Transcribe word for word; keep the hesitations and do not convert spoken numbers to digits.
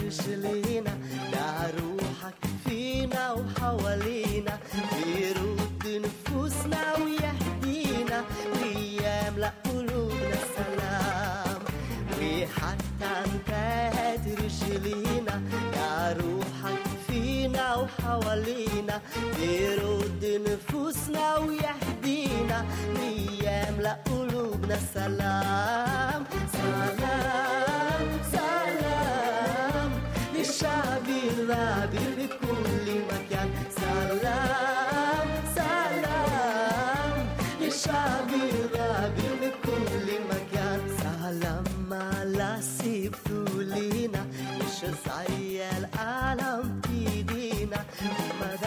ترشلينا، ده روحك فينا وحوالينا، بيرد نفوسنا ويهدينا، ويملأ قلوبنا السلام. وحتى انت ترشلينا، ده روحك فينا وحوالينا، بيرد نفوسنا ويهدينا، ويملأ قلوبنا السلام. سلام سلام للشعب الرابي بكل مكان، سلام سلام للشعب الرابي بكل مكان. سلام على سيبتو لينا، مش زي العالم تدينا،